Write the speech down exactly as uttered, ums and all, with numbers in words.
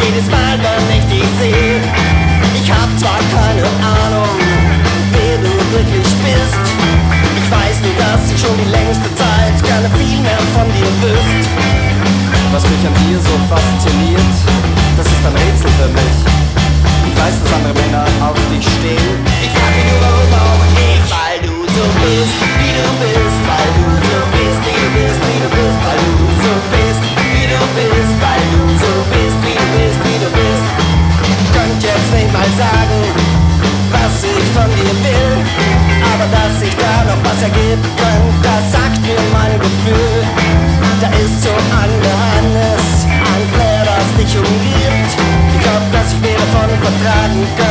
jedes Mal, wenn ich dich sehe. Ich hab zwar keine Ahnung, wer du wirklich bist. Ich weiß nur, dass ich schon die längste Zeit gerne viel mehr von dir wüsst. Was mich an dir so fasziniert, das ist ein Rätsel für mich. Ich weiß, dass andere Männer auf dich stehen. Ich frage nur, warum auch ich. Weil du so bist, wie du bist. Weil du so bist, wie du bist, wie du bist. Weil du so bist, wie du bist. Weil du so bist, wie du bist, wie du bist. Könnt jetzt nicht mal sagen, was ich von dir will. Aber dass sich da noch was ergibt, das sagt mir mein Gefühl. Da ist so ein Geheimnis, ein Flair, das dich umgibt. Ich glaub, dass ich mehr davon vertragen kann.